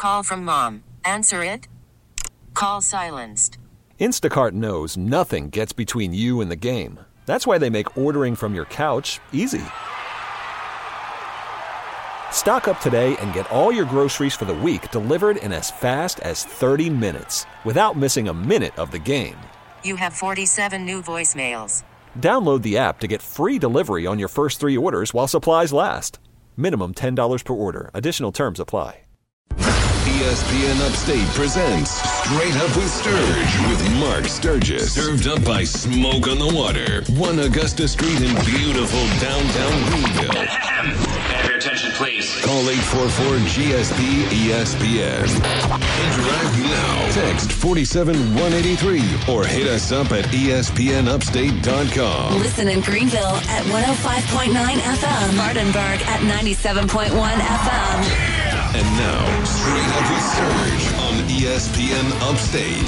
call from mom. Answer it. Call silenced. Instacart knows nothing gets between you and the game. That's why they make ordering from your couch easy. Stock up today and get all your groceries for the week delivered in as fast as 30 minutes without missing a minute of the game. You have 47 new voicemails. Download the app to get free delivery on your first 3 orders while supplies last. Minimum $10 per order. Additional terms apply. ESPN Upstate presents Straight Up with Sturge with Mark Sturgis. Served up by Smoke on the Water, 1 Augusta Street in beautiful downtown Greenville. Have your attention, please. Call 844-GSP-ESPN. Interact now. Text 47183 or hit us up at ESPNUpstate.com. Listen in Greenville at 105.9 FM. Martinburg at 97.1 FM. And now, Straight Up with Sturge on ESPN Upstate.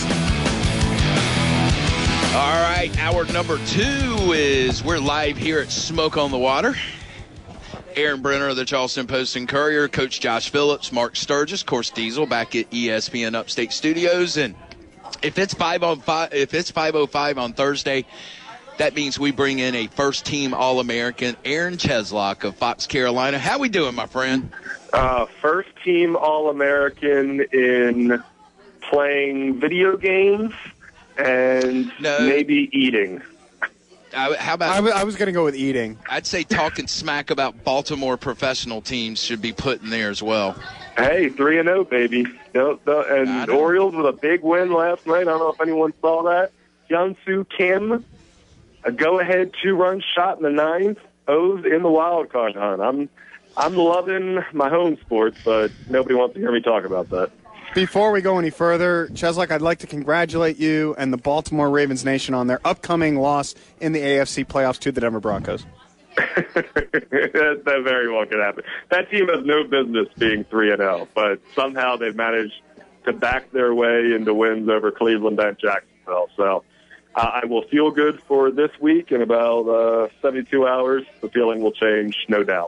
All right, hour number 2 is we're live here at Smoke on the Water. Aaron Brenner of the Charleston Post and Courier, Coach Josh Phillips, Mark Sturgis, Course Diesel back at ESPN Upstate Studios. And if it's 5:05 on Thursday, that means we bring in a first-team All-American, Aaron Cheslock of Fox Carolina. How we doing, my friend? First-team All-American in playing video games and maybe eating. How about? I was going to go with eating. I'd say talking smack about Baltimore professional teams should be put in there as well. Hey, 3-0, baby. And Orioles with a big win last night. I don't know if anyone saw that. Hyun-Soo Kim, a go-ahead 2-run shot in the 9th. O's in the wild card hunt. I'm loving my home sports, but nobody wants to hear me talk about that. Before we go any further, Cheslock, I'd like to congratulate you and the Baltimore Ravens Nation on their upcoming loss in the AFC playoffs to the Denver Broncos. That very well could happen. That team has no business being 3-0, but somehow they've managed to back their way into wins over Cleveland and Jacksonville. So I will feel good for this week. In about 72 hours, the feeling will change, no doubt.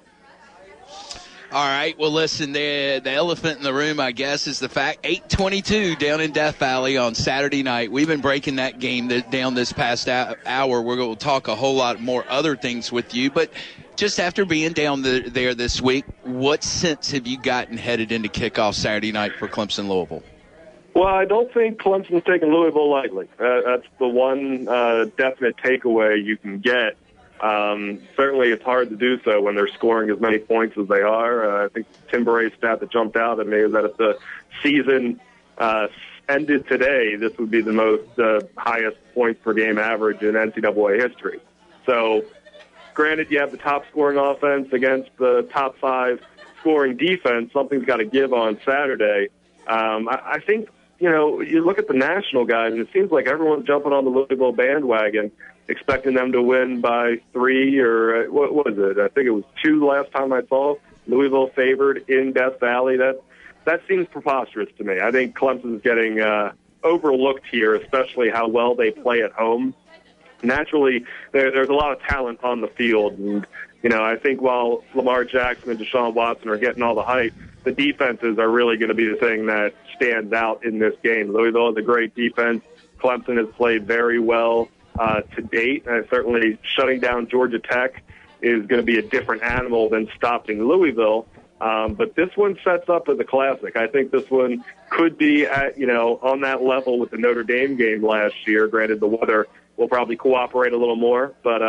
All right. Well, listen, the elephant in the room, I guess, is the fact 8:22 down in Death Valley on Saturday night. We've been breaking that game down this past hour. We're going to talk a whole lot more other things with you. But just after being down there this week, what sense have you gotten headed into kickoff Saturday night for Clemson-Louisville? Well, I don't think Clemson's taking Louisville lightly. That's the one definite takeaway you can get. Certainly it's hard to do so when they're scoring as many points as they are. I think Tim Baray's stat that jumped out at me is that if the season ended today, this would be the most highest points per game average in NCAA history. So, granted, you have the top scoring offense against the top 5 scoring defense. Something's got to give on Saturday. I think, you look at the national guys, and it seems like everyone's jumping on the Louisville bandwagon, expecting them to win by 3 or what was it? I think it was 2 last time I saw Louisville favored in Death Valley. That seems preposterous to me. I think Clemson's getting overlooked here, especially how well they play at home. Naturally, there's a lot of talent on the field. And, I think while Lamar Jackson and Deshaun Watson are getting all the hype, the defenses are really going to be the thing that stands out in this game. Louisville has a great defense. Clemson has played very well to date. Certainly shutting down Georgia Tech is going to be a different animal than stopping Louisville. But this one sets up as a classic. I think this one could be at, on that level with the Notre Dame game last year. Granted, the weather will probably cooperate a little more, but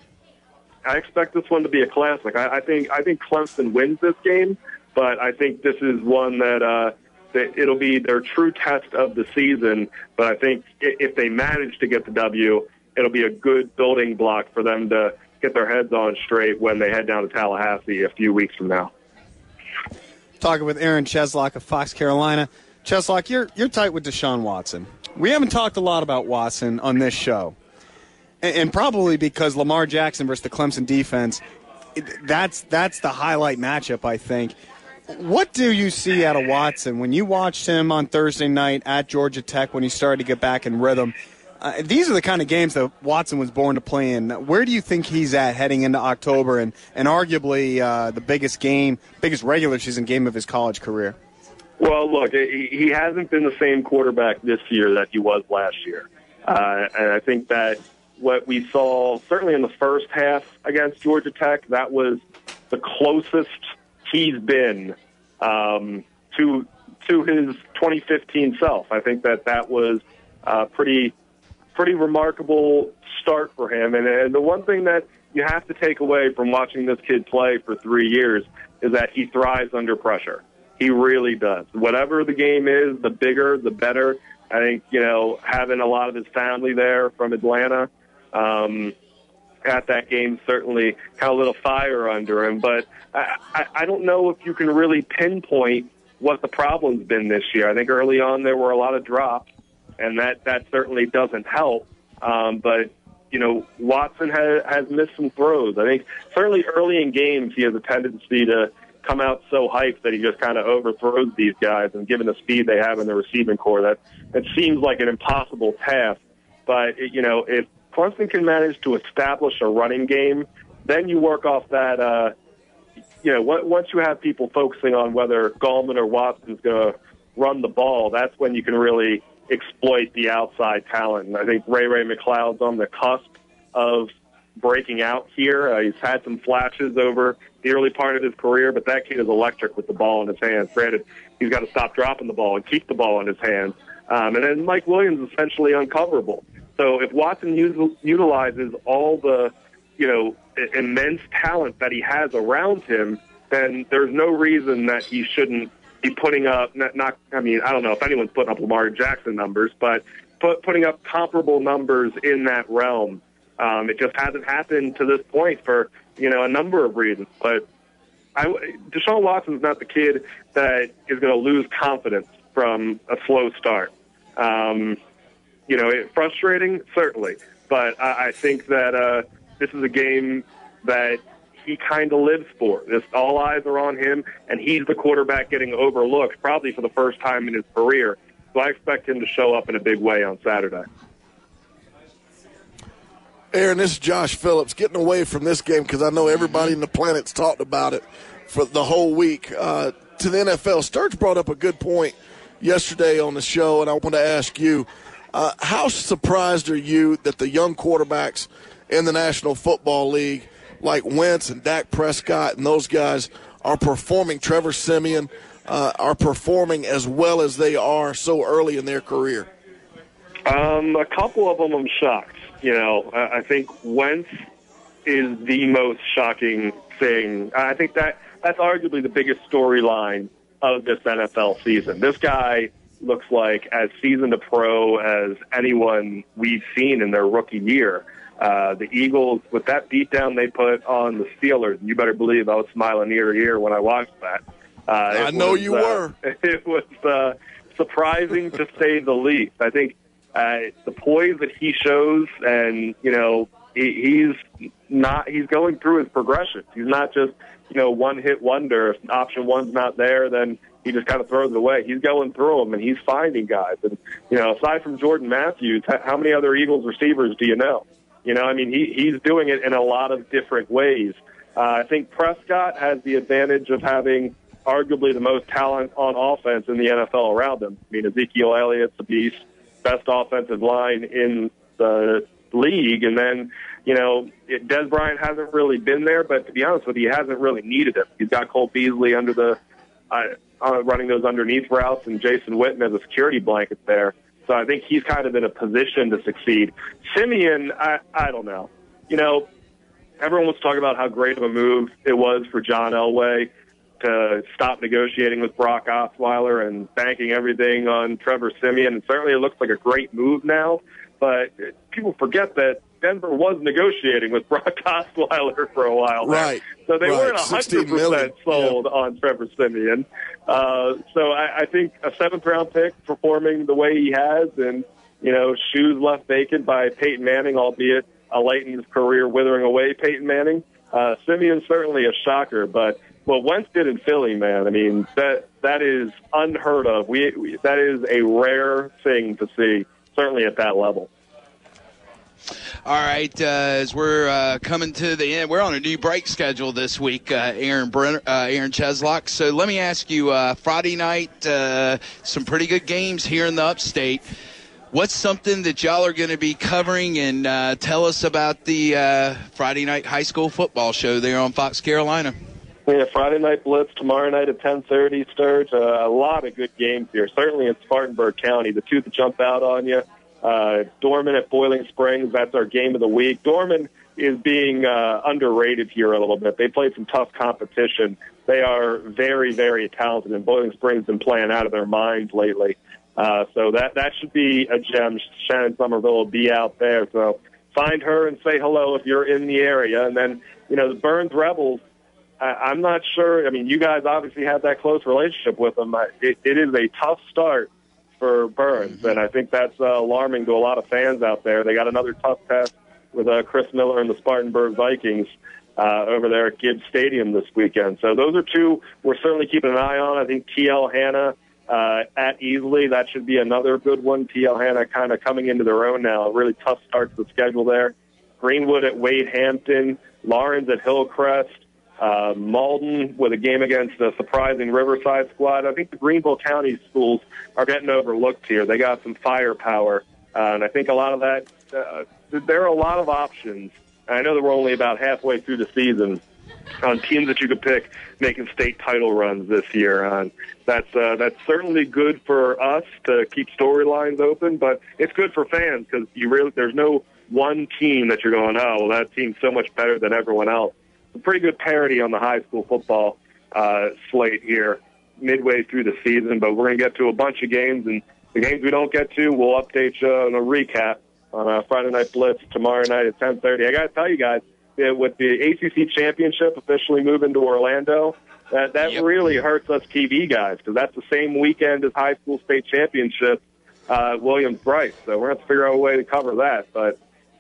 I expect this one to be a classic. I think Clemson wins this game, but I think this is one that it'll be their true test of the season. But I think if they manage to get the W, it'll be a good building block for them to get their heads on straight when they head down to Tallahassee a few weeks from now. Talking with Aaron Cheslock of Fox Carolina. Cheslock, you're tight with Deshaun Watson. We haven't talked a lot about Watson on this show, and probably because Lamar Jackson versus the Clemson defense, that's the highlight matchup, I think. What do you see out of Watson when you watched him on Thursday night at Georgia Tech when he started to get back in rhythm? These are the kind of games that Watson was born to play in. Where do you think he's at heading into October and arguably the biggest regular season game of his college career? Well, look, he hasn't been the same quarterback this year that he was last year. And I think that what we saw, certainly in the first half against Georgia Tech, that was the closest he's been to his 2015 self. I think that was pretty remarkable start for him. And the one thing that you have to take away from watching this kid play for 3 years is that he thrives under pressure. He really does. Whatever the game is, the bigger, the better. I think, having a lot of his family there from Atlanta at that game certainly had a little fire under him. But I don't know if you can really pinpoint what the problem's been this year. I think early on there were a lot of drops, and that certainly doesn't help. But Watson has missed some throws. I think certainly early in games he has a tendency to come out so hyped that he just kind of overthrows these guys, and given the speed they have in the receiving core, that seems like an impossible task. But, if Clemson can manage to establish a running game, then you work off that, once you have people focusing on whether Gallman or Watson's going to run the ball, that's when you can really exploit the outside talent. And I think Ray McLeod's on the cusp of breaking out here. He's had some flashes over the early part of his career, but that kid is electric with the ball in his hands. Granted, he's got to stop dropping the ball and keep the ball in his hands. And then Mike Williams is essentially uncoverable. So if Watson utilizes all the, immense talent that he has around him, then there's no reason that he shouldn't be putting up, I don't know if anyone's putting up Lamar Jackson numbers, but putting up comparable numbers in that realm. It just hasn't happened to this point for, a number of reasons. But Deshaun Watson's not the kid that is going to lose confidence from a slow start. Frustrating, certainly. But I think that this is a game that he kind of lives for. All eyes are on him, and he's the quarterback getting overlooked probably for the first time in his career. So I expect him to show up in a big way on Saturday. Aaron, this is Josh Phillips. Getting away from this game because I know everybody in the planet's talked about it for the whole week. To the NFL, Sturge brought up a good point yesterday on the show, and I want to ask you, how surprised are you that the young quarterbacks in the National Football League, like Wentz and Dak Prescott and those guys, are performing, Trevor Siemian, are performing as well as they are so early in their career? A couple of them I'm shocked. I think Wentz is the most shocking thing. I think that's arguably the biggest storyline of this NFL season. This guy looks like as seasoned a pro as anyone we've seen in their rookie year. The Eagles, with that beatdown they put on the Steelers, you better believe I was smiling ear to ear when I watched that. I know you were. It was surprising to say the least. I think the poise that he shows, and he's going through his progression. He's not just one-hit wonder. If option one's not there, then he just kind of throws it away. He's going through them, and he's finding guys. And aside from Jordan Matthews, how many other Eagles receivers do you know? He's doing it in a lot of different ways. I think Prescott has the advantage of having arguably the most talent on offense in the NFL around him. Ezekiel Elliott's a beast, best offensive line in the league. And then, Des Bryant hasn't really been there, but to be honest with you, he hasn't really needed him. He's got Cole Beasley under the running those underneath routes, and Jason Witten as a security blanket there. So I think he's kind of in a position to succeed. Siemian, I don't know. Everyone was talking about how great of a move it was for John Elway to stop negotiating with Brock Osweiler and banking everything on Trevor Siemian. And certainly it looks like a great move now. But people forget that Denver was negotiating with Brock Osweiler for a while. Right. So they weren't 100% sold on Trevor Siemian. So I think a seventh-round pick performing the way he has, and, shoes left vacant by Peyton Manning, albeit late in his career withering away Peyton Manning. Siemian's certainly a shocker, but what Wentz did in Philly, man, that is unheard of. That is a rare thing to see, certainly at that level. All right, as we're coming to the end, we're on a new break schedule this week, Aaron Cheslock. So let me ask you, Friday night, some pretty good games here in the upstate. What's something that y'all are going to be covering, and tell us about the Friday night high school football show there on Fox Carolina? Yeah, Friday Night Blitz tomorrow night at 10:30, Sturge. A lot of good games here, certainly in Spartanburg County. The two that jump out on you, Dorman at Boiling Springs, that's our game of the week. Dorman is being underrated here a little bit. They played some tough competition. They are very, very talented, and Boiling Springs has been playing out of their minds lately. So that should be a gem. Shannon Somerville will be out there. So find her and say hello if you're in the area. And then, the Burns Rebels, I'm not sure. I mean, you guys obviously have that close relationship with them. It is a tough start for Burns, and I think that's alarming to a lot of fans out there. They got another tough test with Chris Miller and the Spartanburg Vikings over there at Gibbs Stadium this weekend. So those are two we're certainly keeping an eye on. I think T.L. Hanna at Easley, that should be another good one. T.L. Hanna kind of coming into their own now. A really tough start to the schedule there. Greenwood at Wade Hampton, Lawrence at Hillcrest, Malden with a game against the surprising Riverside squad. I think the Greenville County schools are getting overlooked here. They got some firepower, and I think a lot of that, there are a lot of options. I know that we're only about halfway through the season on teams that you could pick making state title runs this year. That's certainly good for us to keep storylines open, but it's good for fans because there's no one team that you're going, oh, well, that team's so much better than everyone else. Some pretty good parity on the high school football slate here midway through the season, but we're going to get to a bunch of games, and the games we don't get to, we'll update you on a recap on Friday Night Blitz tomorrow night at 10:30. I got to tell you guys, with the ACC championship officially moving to Orlando, that really hurts us TV guys because that's the same weekend as high school state championship at Williams-Brice. So we're going to have to figure out a way to cover that. But,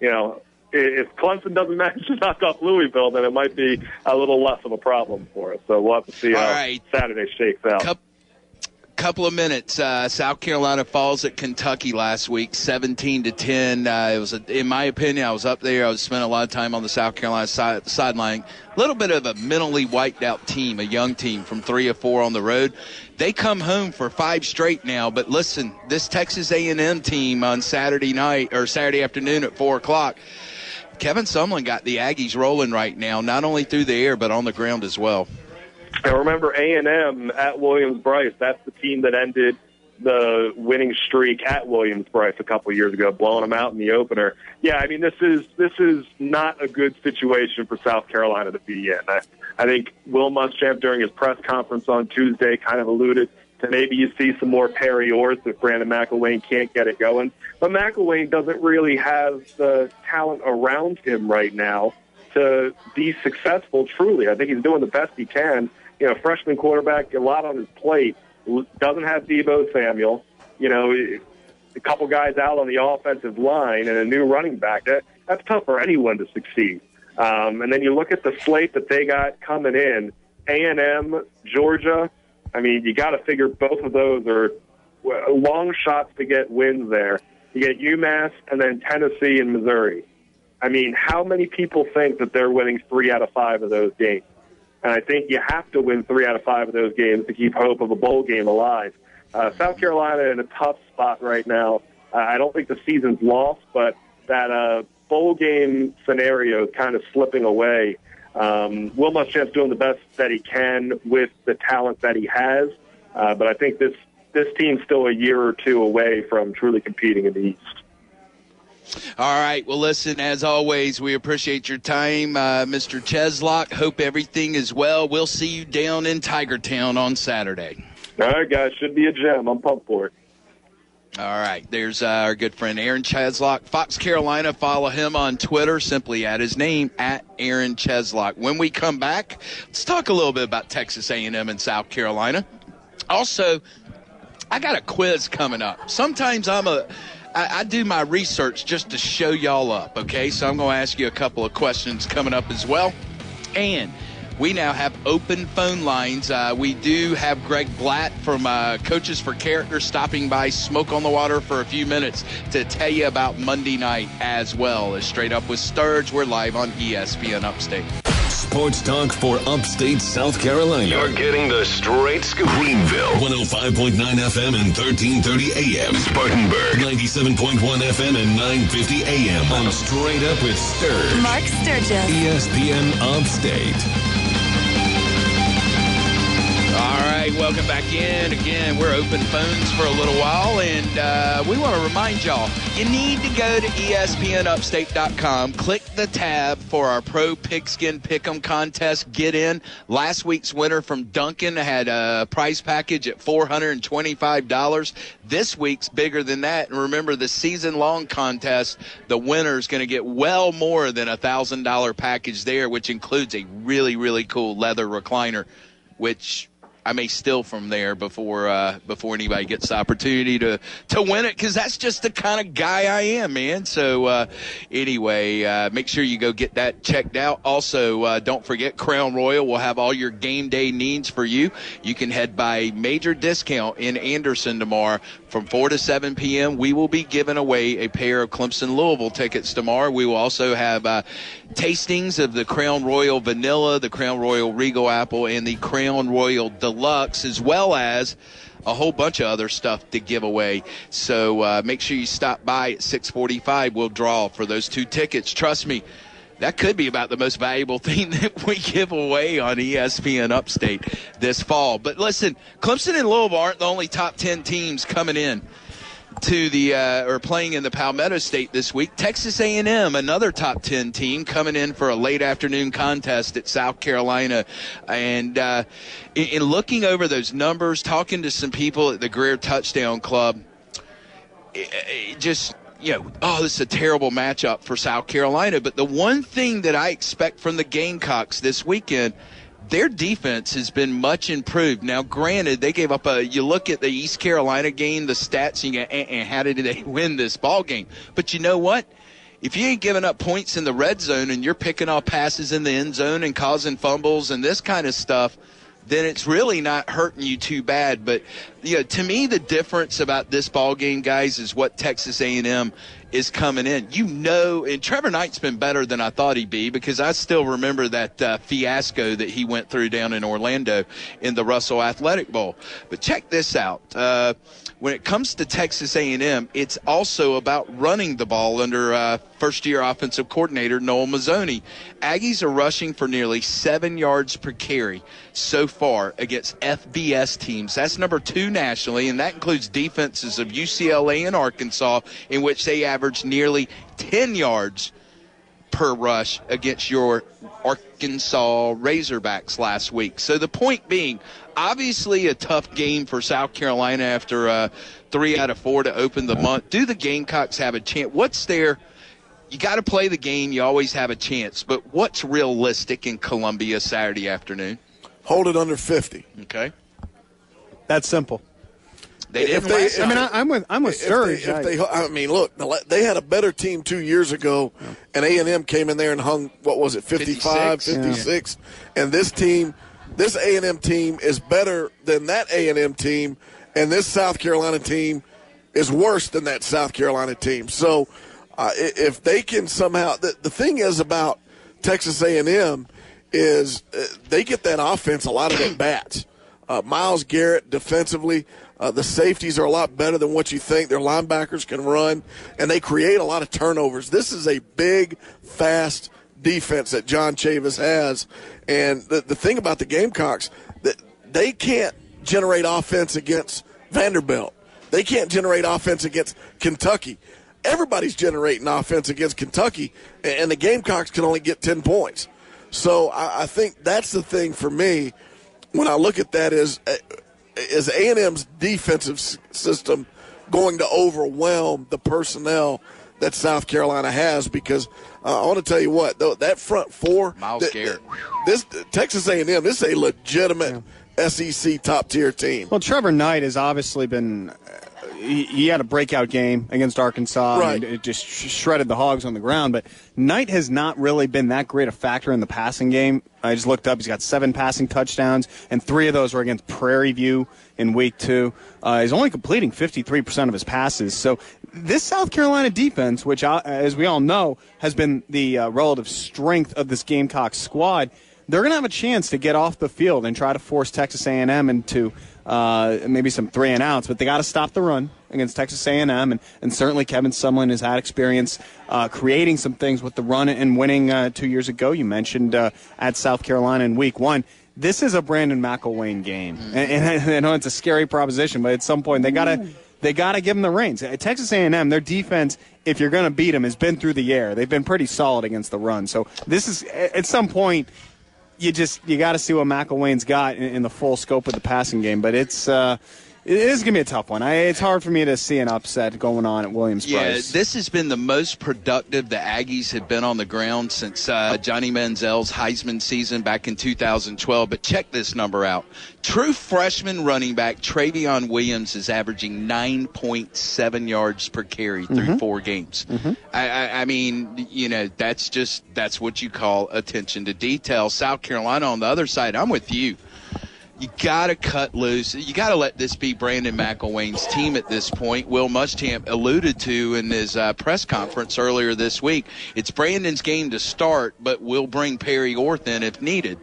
if Clemson doesn't manage to knock off Louisville, then it might be a little less of a problem for us. So we'll have to see how Saturday shakes out. Couple of minutes. South Carolina falls at Kentucky last week, 17-10. It was, in my opinion, I was up there. I was spending a lot of time on the South Carolina sideline. A little bit of a mentally wiped out team, a young team from 3 or 4 on the road. They come home for 5 straight now. But listen, this Texas A&M team on Saturday afternoon at 4:00. Kevin Sumlin got the Aggies rolling right now, not only through the air but on the ground as well. And remember, A&M at Williams-Brice, that's the team that ended the winning streak at Williams-Brice a couple of years ago, blowing them out in the opener. Yeah, I mean, this is not a good situation for South Carolina to be in. I think Will Muschamp, during his press conference on Tuesday, kind of alluded to maybe you see some more Perry Orth if Brandon McElwain can't get it going. But McElwain doesn't really have the talent around him right now to be successful, truly. I think he's doing the best he can. Freshman quarterback, a lot on his plate, doesn't have Deebo Samuel. A couple guys out on the offensive line and a new running back. That's tough for anyone to succeed. And then you look at the slate that they got coming in, A&M, Georgia. I mean, you got to figure both of those are long shots to get wins there. You get UMass and then Tennessee and Missouri. I mean, how many people think that they're winning 3 out of 5 of those games? And I think you have to win 3 out of 5 of those games to keep hope of a bowl game alive. South Carolina in a tough spot right now. I don't think the season's lost, but that bowl game scenario is kind of slipping away. Will Muschamp's doing the best that he can with the talent that he has, but I think this team's still a year or two away from truly competing in the East. All right. Well, listen, as always, we appreciate your time, Mr. Cheslock. Hope everything is well. We'll see you down in Tigertown on Saturday. All right, guys. Should be a gem. I'm pumped for it. All right. There's our good friend Aaron Cheslock, Fox Carolina. Follow him on Twitter, simply at his name, at Aaron Cheslock. When we come back, let's talk a little bit about Texas A&M and South Carolina. Also, I got a quiz coming up. Sometimes I do my research just to show y'all up, okay? So I'm going to ask you a couple of questions coming up as well. And we now have open phone lines. We do have Greg Blatt from Coaches for Character stopping by Smoke on the Water for a few minutes to tell you about Monday night as well. As Straight Up with Sturge, we're live on ESPN Upstate. Sports talk for upstate South Carolina. You're getting the straight scoop. Greenville, 105.9 FM and 1330 AM. Spartanburg, 97.1 FM and 950 AM. On Straight Up with Sturge. Mark Sturgis. ESPN Upstate. All right, welcome back in. Again, we're open phones for a little while, and we want to remind y'all, you need to go to ESPNUpstate.com, click the tab for our Pro Pigskin Pick'em contest. Get in. Last week's winner from Duncan had a prize package at $425. This week's bigger than that. And remember, the season-long contest, the winner is going to get well more than a $1,000 package there, which includes a really, really cool leather recliner, which I may steal from there before anybody gets the opportunity to win it, because that's just the kind of guy I am, man. So anyway, make sure you go get that checked out. Also, don't forget, Crown Royal will have all your game day needs for you. You can head by major discount in Anderson tomorrow from 4 to 7 p.m. We will be giving away a pair of Clemson-Louisville tickets tomorrow. We will also have tastings of the Crown Royal Vanilla, the Crown Royal Regal Apple, and the Crown Royal Deluxe, as well as a whole bunch of other stuff to give away. So make sure you stop by at 6:45. We'll draw for those 2 tickets. Trust me, that could be about the most valuable thing that we give away on ESPN Upstate this fall. But listen, Clemson and Louisville aren't the only top 10 teams coming in to the or playing in the Palmetto State this week. Texas A&M, another top 10 team, coming in for a late afternoon contest at South Carolina. And in looking over those numbers, talking to some people at the Greer Touchdown Club, it just, this is a terrible matchup for South Carolina. But the one thing that I expect from the Gamecocks this weekend, their defense has been much improved. Now, granted, they gave up you look at the East Carolina game, the stats, and you go, how did they win this ball game? But you know what? If you ain't giving up points in the red zone and you're picking off passes in the end zone and causing fumbles and this kind of stuff, then it's really not hurting you too bad. But to me, the difference about this ball game, guys, is what Texas A&M is coming in. And Trevor Knight's been better than I thought he'd be, because I still remember that fiasco that he went through down in Orlando in the Russell Athletic Bowl. But check this out. When it comes to Texas A&M, it's also about running the ball under first-year offensive coordinator Noel Mazzoni. Aggies are rushing for nearly 7 yards per carry so far against FBS teams. That's number 2 nationally, and that includes defenses of UCLA and Arkansas, in which they average nearly 10 yards per rush against your Arkansas Razorbacks last week. So the point being, obviously a tough game for South Carolina after 3 out of 4 to open the month. Do the Gamecocks have a chance? You got to play the game. You always have a chance. But what's realistic in Columbia Saturday afternoon? Hold it under 50. Okay. That's simple. They didn't. I'm with Sturge. Look, they had a better team 2 years ago, and A&M came in there and hung, 55, 56. Yeah. And this A&M team is better than that A&M team, and this South Carolina team is worse than that South Carolina team. So if they can somehow – the thing is about Texas A&M is they get that offense a lot of at-bats. Myles Garrett defensively – the safeties are a lot better than what you think. Their linebackers can run, and they create a lot of turnovers. This is a big, fast defense that John Chavis has. And the thing about the Gamecocks, that they can't generate offense against Vanderbilt. They can't generate offense against Kentucky. Everybody's generating offense against Kentucky, and the Gamecocks can only get 10 points. So I think that's the thing for me when I look at that is A&M's defensive system going to overwhelm the personnel that South Carolina has? Because I want to tell you what, that front four, Myles Garrett, this Texas A&M, this is a legitimate SEC top-tier team. Well, Trevor Knight has obviously been he had a breakout game against Arkansas. Right. And it just shredded the Hogs on the ground. But Knight has not really been that great a factor in the passing game. I just looked up. He's got 7 passing touchdowns, and 3 of those were against Prairie View in Week 2. He's only completing 53% of his passes. So this South Carolina defense, which, as we all know, has been the relative strength of this Gamecock squad, they're going to have a chance to get off the field and try to force Texas A&M into maybe some 3-and-outs, but they got to stop the run against Texas A&M, and certainly Kevin Sumlin has had experience creating some things with the run and winning 2 years ago. You mentioned at South Carolina in Week 1. This is a Brandon McElwain game, and I know it's a scary proposition, but at some point they got to give him the reins. At Texas A&M, their defense, if you're going to beat them, has been through the air. They've been pretty solid against the run. So this is at some point. You got to see what McElwain's got in the full scope of the passing game, but it is going to be a tough one. It's hard for me to see an upset going on at Williams-Brice. Yeah, this has been the most productive the Aggies have been on the ground since Johnny Manziel's Heisman season back in 2012. But check this number out. True freshman running back Travion Williams is averaging 9.7 yards per carry through 4 games. I mean, that's what you call attention to detail. South Carolina on the other side, I'm with you. You got to cut loose. You got to let this be Brandon McElwain's team at this point. Will Muschamp alluded to in his press conference earlier this week. It's Brandon's game to start, but we'll bring Perry Orth in if needed.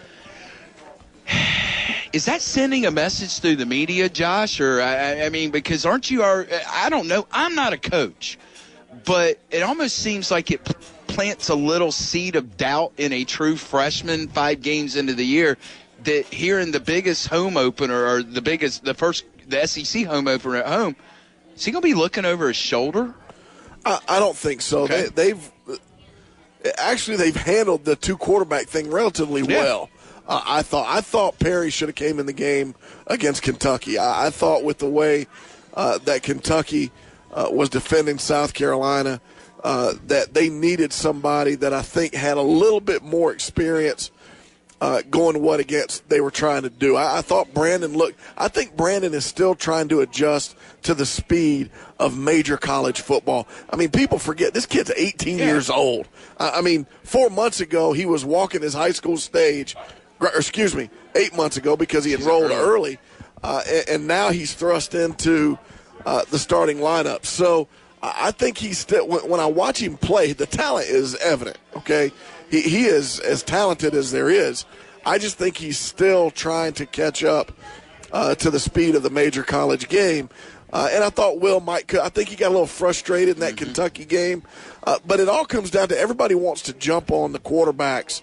Is that sending a message through the media, Josh? Or I mean, because aren't you? I don't know. I'm not a coach, but it almost seems like it plants a little seed of doubt in a true freshman 5 games into the year. That here in the biggest home opener, or the SEC home opener at home, is he going to be looking over his shoulder? I don't think so. Okay. They've handled the 2 quarterback thing relatively well. I thought Perry should have came in the game against Kentucky. I thought with the way that Kentucky was defending South Carolina, that they needed somebody that I think had a little bit more experience going to what against they were trying to do. I think Brandon is still trying to adjust to the speed of major college football. I mean, people forget this kid's 18 years old. 4 months ago he was walking his high school stage. 8 months ago because he enrolled early, and now he's thrust into the starting lineup. So I think he's still. When I watch him play, the talent is evident. Okay. He is as talented as there is. I just think he's still trying to catch up to the speed of the major college game. And I thought Will might. I think he got a little frustrated in that Kentucky game. But it all comes down to everybody wants to jump on the quarterbacks.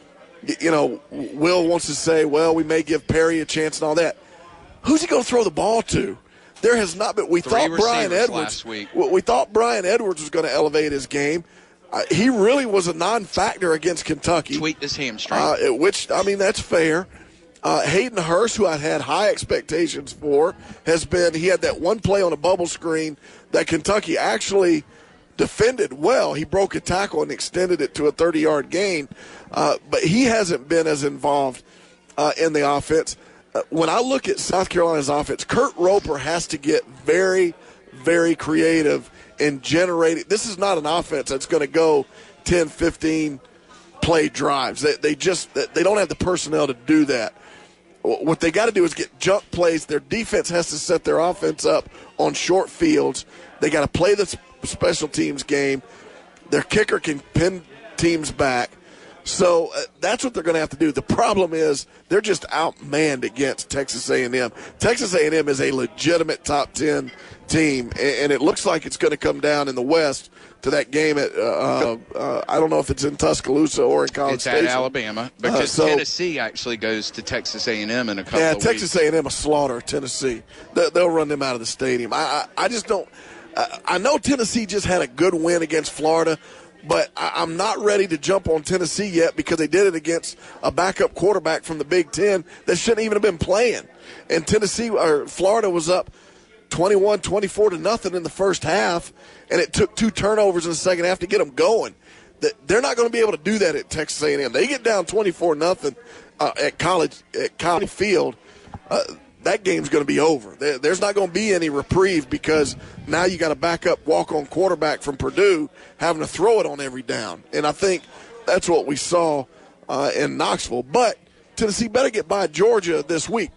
Will wants to say, well, we may give Perry a chance and all that. Who's he going to throw the ball to? There has not been. We thought Brian Edwards was going to elevate his game. He really was a non-factor against Kentucky. Tweaked his hamstring. That's fair. Hayden Hurst, who I had high expectations for, he had that one play on a bubble screen that Kentucky actually defended well. He broke a tackle and extended it to a 30-yard gain. But he hasn't been as involved in the offense. When I look at South Carolina's offense, Kurt Roper has to get very, very creative in generating. This is not an offense that's going to go 10, 15 play drives. They don't have the personnel to do that. What they got to do is get jump plays. Their defense has to set their offense up on short fields. They got to play the special teams game. Their kicker can pin teams back. So that's what they're going to have to do. The problem is they're just outmanned against Texas A&M. Texas A&M is a legitimate top 10 team, and it looks like it's going to come down in the West to that game at I don't know if it's in Tuscaloosa or in College Station. It's at Alabama because Tennessee actually goes to Texas A&M in a couple of weeks. Yeah, Texas A&M a slaughter Tennessee. They'll run them out of the stadium. I just don't. I know Tennessee just had a good win against Florida, but I'm not ready to jump on Tennessee yet because they did it against a backup quarterback from the Big Ten that shouldn't even have been playing. And Florida was up 21-24 in the first half, and it took 2 turnovers in the second half to get them going. They're not going to be able to do that at Texas A&M. They get down 24-0 at College Field. that game's going to be over. There's not going to be any reprieve because now you got a backup walk-on quarterback from Purdue having to throw it on every down. And I think that's what we saw in Knoxville. But Tennessee better get by Georgia this week.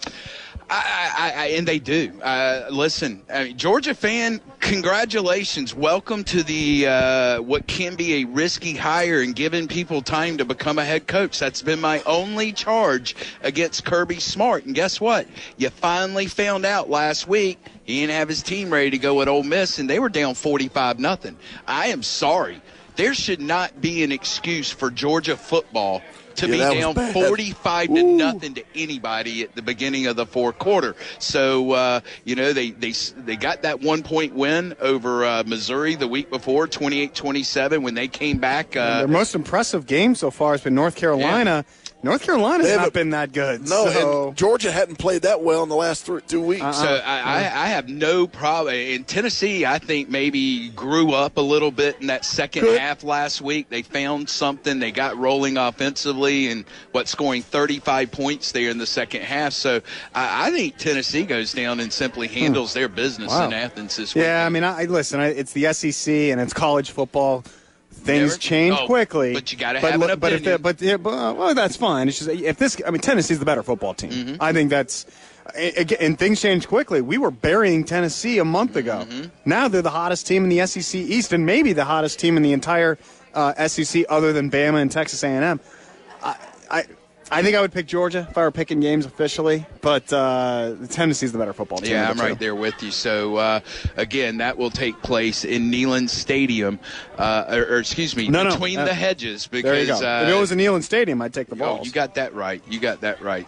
And they do. Listen, Georgia fan, congratulations. Welcome to the what can be a risky hire and giving people time to become a head coach. That's been my only charge against Kirby Smart. And guess what? You finally found out last week he didn't have his team ready to go at Ole Miss, and they were down 45-0. I am sorry. There should not be an excuse for Georgia football to be down 45-0 to anybody at the beginning of the fourth quarter. So, they got that 1-point win over Missouri the week before, 28-27, when they came back. Their most impressive game so far has been North Carolina. Yeah. North Carolina's not been that good. No, and Georgia hadn't played that well in the last 2 weeks. So I have no problem. In Tennessee, I think maybe grew up a little bit in that second half last week. They found something. They got rolling offensively and scoring 35 points there in the second half. So I think Tennessee goes down and simply handles their business in Athens this week. Yeah, I mean, listen, it's the SEC and it's college football. Things change quickly, but you got to have an opinion. Well, that's fine. It's just Tennessee's the better football team. Mm-hmm. I think that's, and things change quickly. We were burying Tennessee a month ago. Mm-hmm. Now they're the hottest team in the SEC East, and maybe the hottest team in the entire SEC, other than Bama and Texas A&M. I think I would pick Georgia if I were picking games officially, but Tennessee's the better football team. Yeah, I'm right there with you. So, again, that will take place in Neyland Stadium, between the hedges. Because, there you go. If it was in Neyland Stadium, I'd take the Vols. You got that right.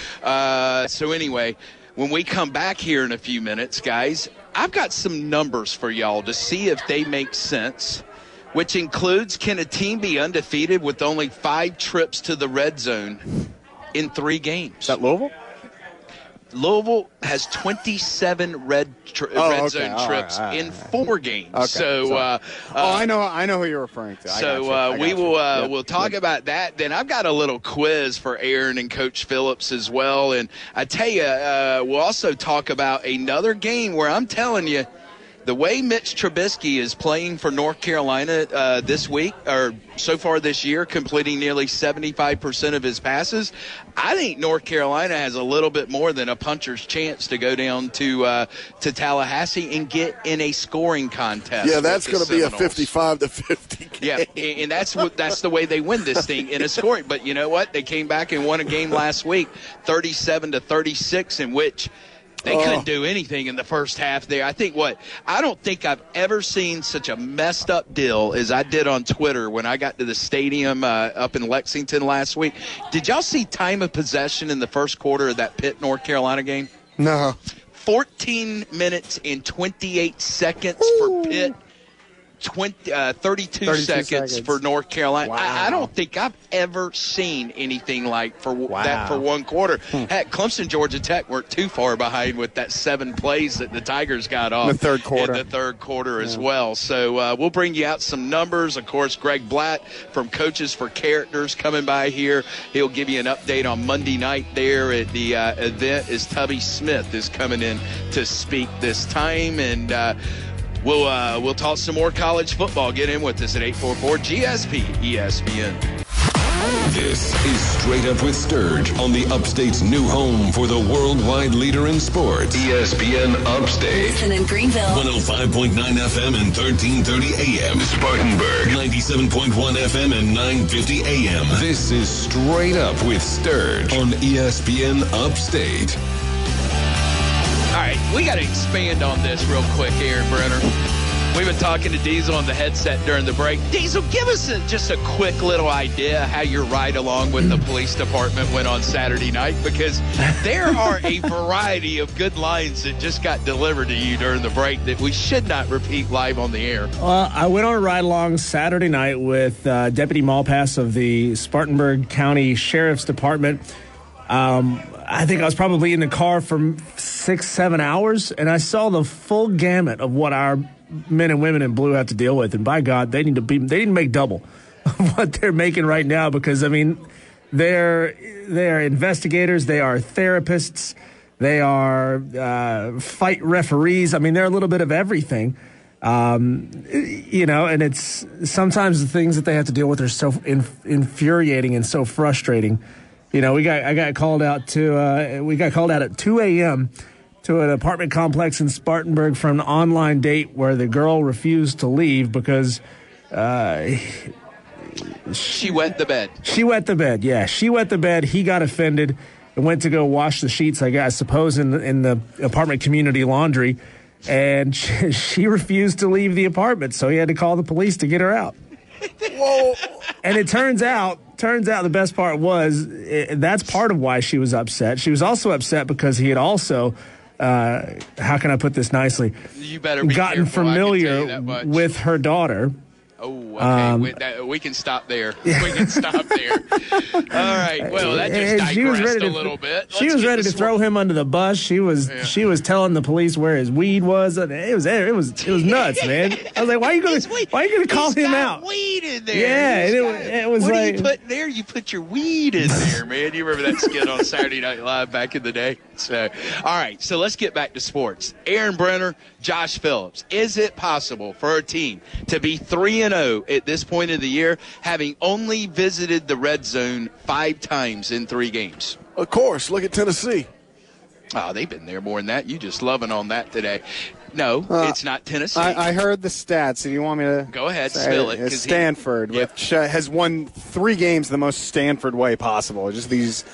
So anyway, when we come back here in a few minutes, guys, I've got some numbers for y'all to see if they make sense, which includes, can a team be undefeated with only 5 trips to the red zone in 3 games? Is that Louisville? Louisville has 27 red zone trips in 4 games. Okay. So, I know who you're referring to. So we'll talk about that. Then I've got a little quiz for Aaron and Coach Phillips as well. And I tell you, we'll also talk about another game where I'm telling you, the way Mitch Trubisky is playing for North Carolina this week, or so far this year, completing nearly 75% of his passes, I think North Carolina has a little bit more than a puncher's chance to go down to Tallahassee and get in a scoring contest. Yeah, that's going to be a 55-50 game. Yeah, and that's the way they win this thing, in a scoring. But you know what? They came back and won a game last week, 37-36, in which they couldn't do anything in the first half there. I don't think I've ever seen such a messed up deal as I did on Twitter when I got to the stadium up in Lexington last week. Did y'all see time of possession in the first quarter of that Pitt, North Carolina game? No. 14 minutes and 28 seconds for Pitt. 32 seconds for North Carolina. Wow. I don't think I've ever seen anything like that for one quarter. Heck, Clemson, Georgia Tech weren't too far behind with that 7 plays that the Tigers got off in the third quarter as well. So we'll bring you out some numbers. Of course, Greg Blatt from Coaches for Characters coming by here. He'll give you an update on Monday night there at the event as Tubby Smith is coming in to speak this time. And We'll talk some more college football. Get in with us at 844-GSP-ESPN. This is Straight Up with Sturge on the Upstate's new home for the worldwide leader in sports. ESPN Upstate. Listen in Greenville. 105.9 FM and 1330 AM. Spartanburg. 97.1 FM and 950 AM. This is Straight Up with Sturge on ESPN Upstate. All right, we got to expand on this real quick, Aaron Brenner. We've been talking to Diesel on the headset during the break. Diesel, give us just a quick little idea how your ride along with the police department went on Saturday night, because there are a variety of good lines that just got delivered to you during the break that we should not repeat live on the air. Well, I went on a ride along Saturday night with Deputy Malpass of the Spartanburg County Sheriff's Department. I think I was probably in the car for 6-7 hours, and I saw the full gamut of what our men and women in blue have to deal with. And by God, they need to make double of what they're making right now, because I mean, they're investigators, they are therapists, They are fight referees. I mean, they're a little bit of everything. You know, and it's sometimes the things that they have to deal with are so infuriating and so frustrating. You know, I got called out at 2 a.m. to an apartment complex in Spartanburg for an online date where the girl refused to leave because she wet the bed. She wet the bed. Yeah, she wet the bed. He got offended and went to go wash the sheets, I suppose, in the apartment community laundry. And she refused to leave the apartment, so he had to call the police to get her out. Whoa. And it turns out the best part was that's part of why she was upset. She was also upset because he had also, how can I put this nicely? You better be gotten careful, familiar with her daughter. Oh, okay. We can stop there. Yeah. We can stop there. All right. Well, that just digressed a little bit. She was ready to throw him under the bus. She was telling the police where his weed was. It was nuts, man. I was like, why are you going to call him out? Weed in there. Yeah, it was what like, do you put in there? You put your weed in there, man. You remember that skit on Saturday Night Live back in the day? So, all right. So let's get back to sports. Aaron Brenner, Josh Phillips. Is it possible for a team to be 3-0 at this point of the year, having only visited the red zone 5 times in 3 games? Of course. Look at Tennessee. Oh, they've been there more than that. You just loving on that today. No, it's not Tennessee. I heard the stats. If you want me to go ahead, spill it. Stanford, which has won 3 games the most Stanford way possible. Just these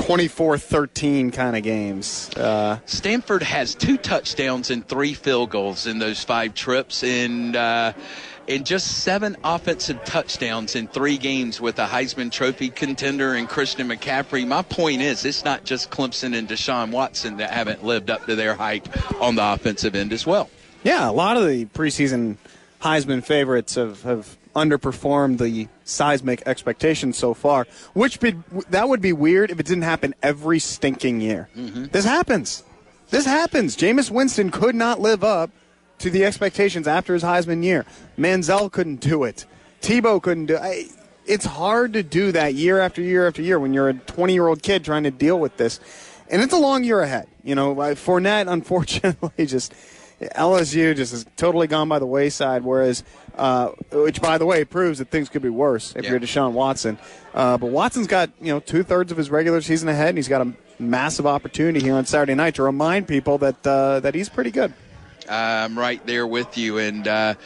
24-13 kind of games. Stanford has 2 touchdowns and 3 field goals in those 5 trips, and just 7 offensive touchdowns in 3 games with a Heisman Trophy contender and Christian McCaffrey. My point is, it's not just Clemson and Deshaun Watson that haven't lived up to their hype on the offensive end as well. Yeah, a lot of the preseason Heisman favorites have underperformed the seismic expectations so far, that would be weird if it didn't happen every stinking year. Mm-hmm. This happens. Jameis Winston could not live up to the expectations after his Heisman year. Manziel couldn't do it. Tebow couldn't do it. It's hard to do that year after year after year when you're a 20-year-old kid trying to deal with this. And it's a long year ahead. You know, Fournette, unfortunately, LSU just has totally gone by the wayside, whereas, which, by the way, proves that things could be worse if you're Deshaun Watson. But Watson's got, 2/3 of his regular season ahead, and he's got a massive opportunity here on Saturday night to remind people that he's pretty good. I'm right there with you. And,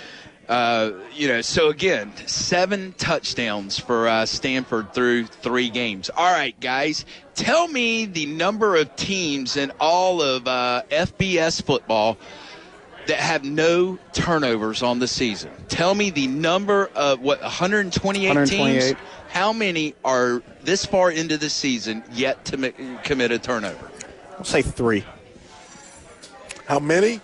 so again, 7 touchdowns for Stanford through 3 games. All right, guys, tell me the number of teams in all of FBS football that have no turnovers on the season. Tell me the number of, 128 teams? How many are this far into the season yet to commit a turnover? I'll say 3. How many?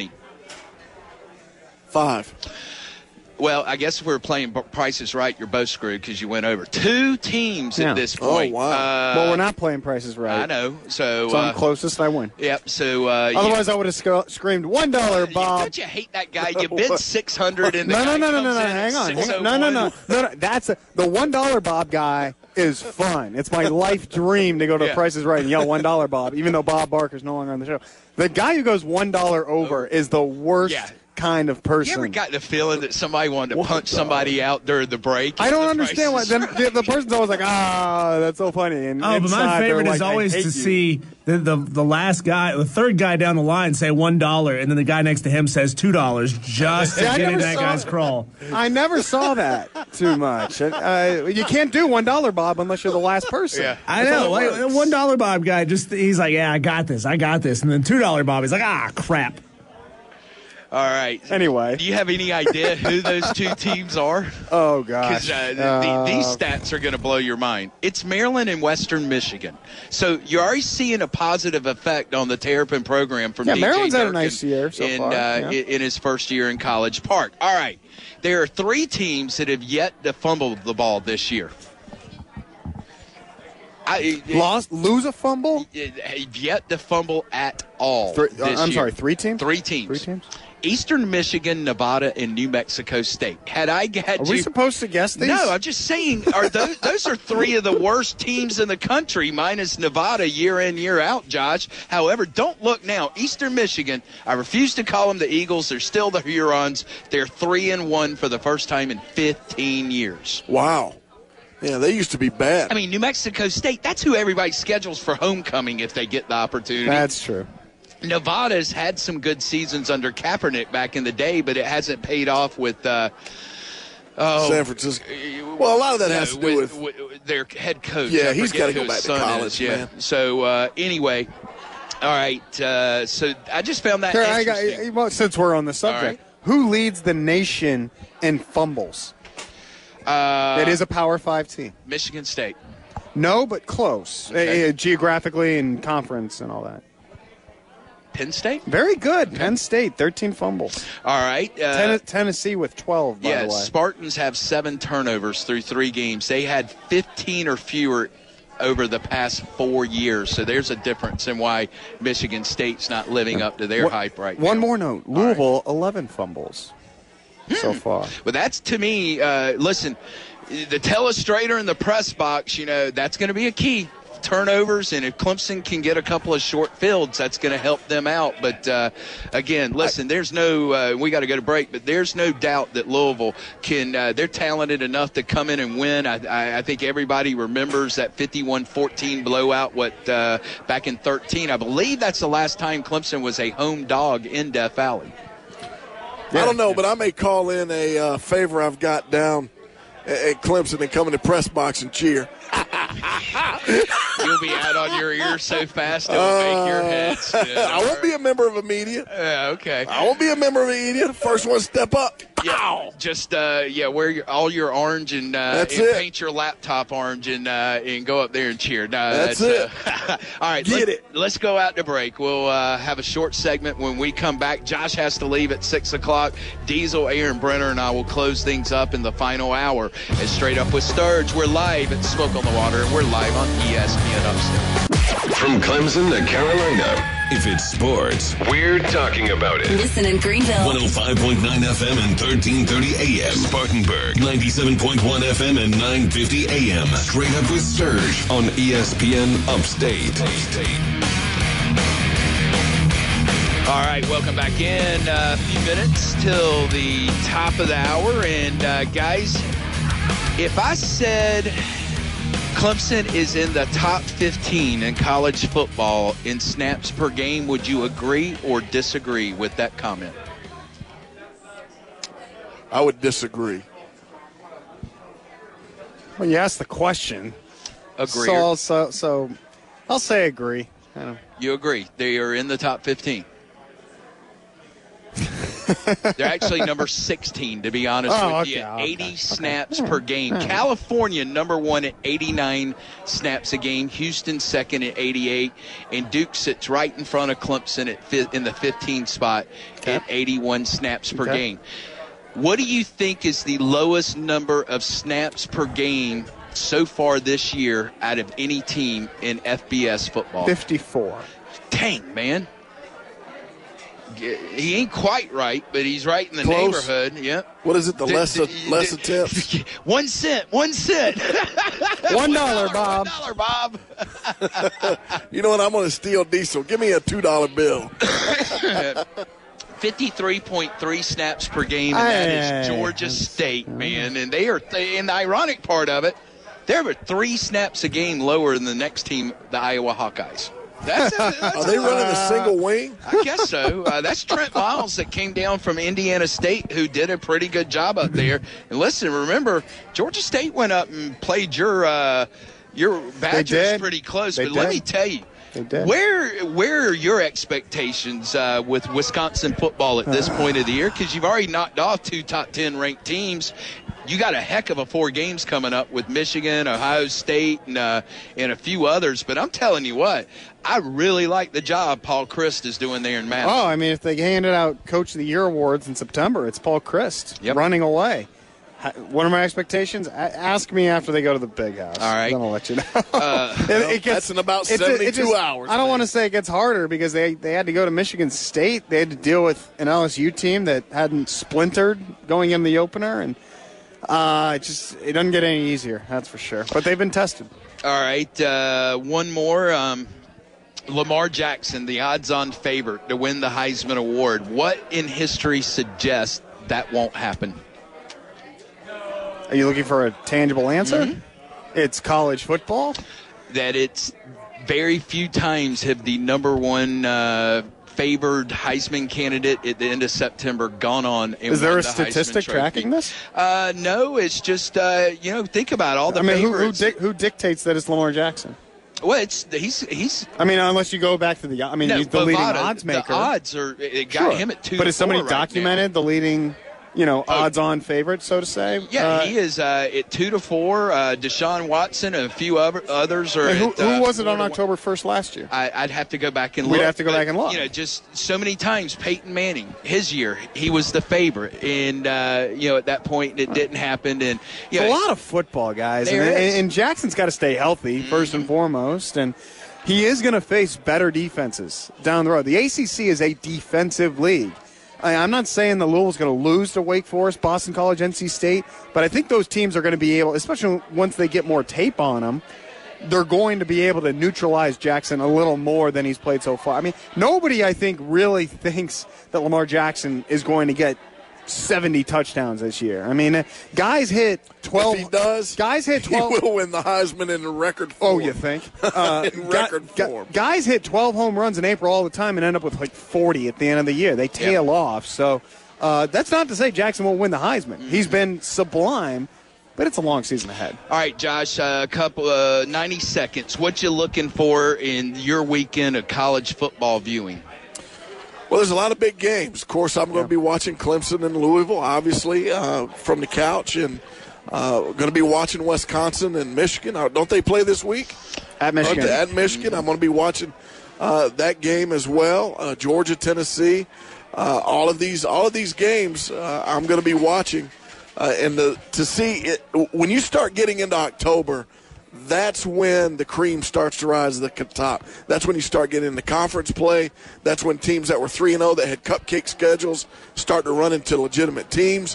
5. Well, I guess if we're playing Price is Right, you're both screwed because you went over. 2 teams at this point. Oh, wow. Well, we're not playing Price is Right. I know. So I'm closest, I win. Yep. So otherwise, I would have screamed $1, Bob. Don't you hate that guy? You bid 600 and the No. Hang on. No. That's the $1 Bob guy is fun. It's my life dream to go to Price is Right and yell $1 Bob, even though Bob Barker's no longer on the show. The guy who goes $1 over is the worst kind of person. You ever got the feeling that somebody wanted to punch somebody out during the break? I don't understand why. The person's always like, that's so funny. And but my favorite is always to see the last guy, the third guy down the line say $1, and then the guy next to him says $2 just to get in that guy's crawl. I never saw that too much. You can't do $1 Bob unless you're the last person. Yeah. I know. Like, the $1 Bob guy, he's like, yeah, I got this. And then $2 Bob, he's like, crap. All right. Anyway. Do you have any idea who those 2 teams are? Oh, gosh. Because these stats are going to blow your mind. It's Maryland and Western Michigan. So you're already seeing a positive effect on the Terrapin program from DJ Maryland's Durkin had a nice year so far. In his first year in College Park. All right. There are 3 teams that have yet to fumble the ball this year. Lose a fumble? Yet to fumble at all. I'm sorry, 3 teams? 3 teams. 3 teams? Eastern Michigan, Nevada, and New Mexico State. Are we supposed to guess these? No, I'm just saying. Those are 3 of the worst teams in the country, minus Nevada, year in, year out, Josh. However, don't look now. Eastern Michigan, I refuse to call them the Eagles. They're still the Hurons. They're 3-1 for the first time in 15 years. Wow. Yeah, they used to be bad. I mean, New Mexico State, that's who everybody schedules for homecoming if they get the opportunity. That's true. Nevada's had some good seasons under Kaepernick back in the day, but it hasn't paid off with San Francisco. Well, a lot of that has to do with their head coach. Yeah, he's got to go back to college, man. So, anyway, all right. So I just found that interesting. Since we're on the subject, who leads the nation in fumbles? It is a Power 5 team. Michigan State. No, but close. Okay. Geographically and conference and all that. Penn State? Very good. Penn State, 13 fumbles. All right. Tennessee with 12, by the way. Spartans have 7 turnovers through 3 games. They had 15 or fewer over the past 4 years. So there's a difference in why Michigan State's not living up to their hype right now. One more note. Louisville, 11 fumbles so far. Well, that's, to me, listen, the telestrator in the press box, that's going to be a key. Turnovers, and if Clemson can get a couple of short fields, that's going to help them out. But again, listen, there's no we got to go to break, but there's no doubt that Louisville can. They're talented enough to come in and win. I think everybody remembers that 51-14 blowout. Back in 13, I believe that's the last time Clemson was a home dog in Death Valley. I don't know, but I may call in a favor I've got down at Clemson and come in the press box and cheer. You'll be out on your ear so fast it will make your head spin. I won't be a member of a media. Okay. I won't be a member of a media. First one step up. Yeah, just wear all your orange and paint your laptop orange and go up there and cheer. No, that's it. All right, let's go out to break. We'll have a short segment when we come back. Josh has to leave at 6 o'clock. Diesel, Aaron Brenner, and I will close things up in the final hour. And Straight Up with Sturge, we're live at Smoke on the Water, and we're live on ESPN Upstate. From Clemson to Carolina. If it's sports, we're talking about it. Listen in Greenville. 105.9 FM and 1330 AM. Spartanburg, 97.1 FM and 950 AM. Straight Up with Sturge on ESPN Upstate. All right, welcome back in. A few minutes till the top of the hour. And, guys, if I said Clemson is in the top 15 in college football in snaps per game, would you agree or disagree with that comment? I would disagree. Well, you asked the question. Agree. So I'll say agree. You agree. They are in the top 15. They're actually number 16, to be honest with you. 80 snaps per game. California, number 1 at 89 snaps a game. Houston, second at 88. And Duke sits right in front of Clemson in the 15th spot at 81 snaps per game. What do you think is the lowest number of snaps per game so far this year out of any team in FBS football? 54. Dang, man. He ain't quite right, but he's right in the neighborhood. Yep. What is it? The less attempts? 1 cent. 1 cent. $1, Bob. $1, Bob. You know what? I'm going to steal Diesel. Give me a $2 bill. 53.3 snaps per game, and that is Georgia State, man. And they are, and the ironic part of it, they're 3 snaps a game lower than the next team, the Iowa Hawkeyes. Are they running a single wing? I guess so. That's Trent Miles that came down from Indiana State, who did a pretty good job up there. And listen, remember, Georgia State went up and played your Badgers pretty close. But let me tell you, where are your expectations with Wisconsin football at this point of the year? Because you've already knocked off 2 top 10 ranked teams. You got a heck of a 4 games coming up with Michigan, Ohio State, and a few others. But I'm telling you what, I really like the job Paul Chryst is doing there in Madison. Oh, I mean, if they handed out Coach of the Year awards in September, it's Paul Chryst running away. What are my expectations? Ask me after they go to the Big House. All right. Then I'll let you know. That's in about 72 hours. I don't want to say it gets harder because they had to go to Michigan State. They had to deal with an LSU team that hadn't splintered going in the opener, and it doesn't get any easier, that's for sure. But they've been tested. All right, one more. Lamar Jackson, the odds-on favorite to win the Heisman Award. What in history suggests that won't happen? Are you looking for a tangible answer? Mm-hmm. It's college football? That it's very few times have the number one favored Heisman candidate at the end of September gone on and Is there won a the statistic Heisman tracking this? No, it's just, think about all the favorites. Who dictates that it's Lamar Jackson? Well, he's. I mean, unless you go back to he's the leading odds maker. The odds got him at 2 to 4. But has somebody documented the leading, odds-on favorite, so to say? Yeah, he is at 2 to 4. Deshaun Watson and a few others are. Who was it on October 1st last year? I'd have to go back and look. We'd have to go back and look. Just so many times, Peyton Manning, his year, he was the favorite, and at that point it didn't happen. And it's a lot of football, guys, and Jackson's got to stay healthy first and foremost, and he is going to face better defenses down the road. The ACC is a defensive league. I'm not saying the Louisville's going to lose to Wake Forest, Boston College, NC State, but I think those teams are going to be able, especially once they get more tape on them, they're going to be able to neutralize Jackson a little more than he's played so far. I mean, nobody, I think, really thinks that Lamar Jackson is going to get 70 touchdowns this year. I mean, guys hit 12. If he does, guys hit 12. He will win the Heisman in record form. Oh, you think? In record form. Guys hit 12 home runs in April all the time and end up with like 40 at the end of the year. They tail off. So that's not to say Jackson won't win the Heisman. He's been sublime, but it's a long season ahead. All right, Josh, a couple 90 seconds. What you looking for in your weekend of college football viewing? Well, there's a lot of big games. Of course, I'm going to be watching Clemson and Louisville, obviously, from the couch, and going to be watching Wisconsin and Michigan. Don't they play this week? At Michigan. At Michigan. I'm going to be watching that game as well. Georgia, Tennessee. All of these games I'm going to be watching. And to see it, when you start getting into October, that's when the cream starts to rise to the top. That's when you start getting into conference play. That's when teams that were 3-0 that had cupcake schedules start to run into legitimate teams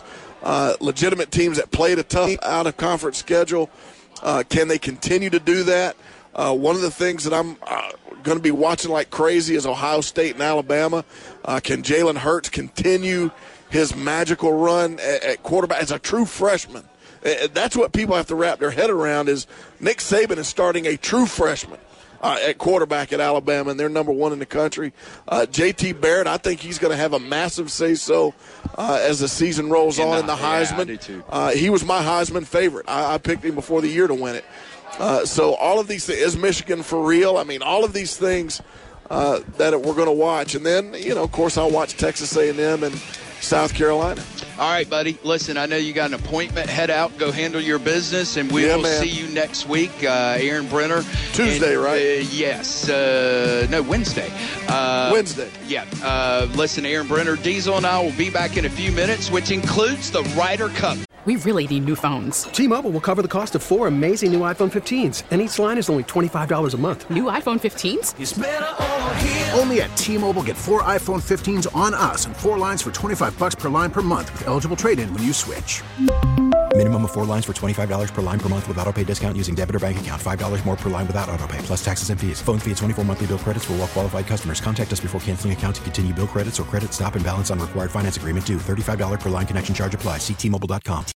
that played a tough out-of-conference schedule. Can they continue to do that? One of the things that I'm going to be watching like crazy is Ohio State and Alabama. Can Jalen Hurts continue his magical run at quarterback as a true freshman? That's what people have to wrap their head around is Nick Saban is starting a true freshman at quarterback at Alabama, and they're number 1 in the country. J.T. Barrett, I think he's going to have a massive say-so as the season rolls on in the Heisman. I do too. He was my Heisman favorite. I picked him before the year to win it. So all of these things, is Michigan for real? I mean, all of these things that we're going to watch. And then, of course, I'll watch Texas A&M and South Carolina. All right, buddy. Listen, I know you got an appointment. Head out, go handle your business, and we will see you next week. Aaron Brenner. Tuesday, right? Yes. No, Wednesday. Wednesday. Yeah. Listen, Aaron Brenner, Diesel, and I will be back in a few minutes, which includes the Ryder Cup. We really need new phones. T-Mobile will cover the cost of 4 amazing new iPhone 15s, and each line is only $25 a month. New iPhone 15s? It's better over here. Only at T-Mobile, get 4 iPhone 15s on us and 4 lines for $25 per line per month with eligible trade-in when you switch. Minimum of 4 lines for $25 per line per month with autopay discount using debit or bank account. $5 more per line without autopay, plus taxes and fees. Phone fee at 24 monthly bill credits for well-qualified customers. Contact us before canceling account to continue bill credits or credit stop and balance on required finance agreement due. $35 per line connection charge applies. See T-Mobile.com.